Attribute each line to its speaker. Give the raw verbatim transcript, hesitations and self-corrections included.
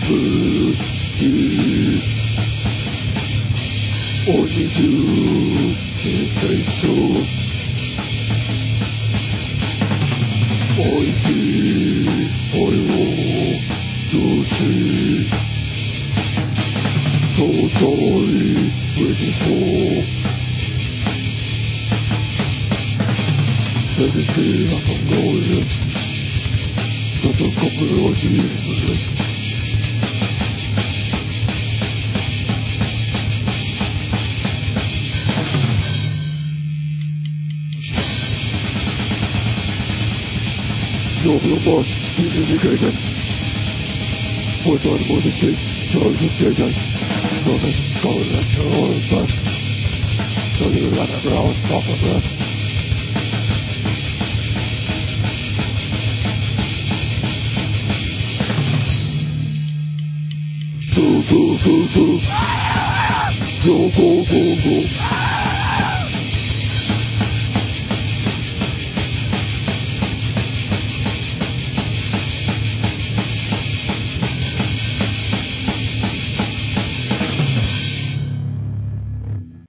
Speaker 1: Only you can face so. I see, I want to see. So sorry, waiting for everything I can know yet. That a couple of years. No, no more indication. What I want to see, notification. Notice, calling that you're all in touch. So you run around, pop of that. Go, go, go, go. Go, go, go, go.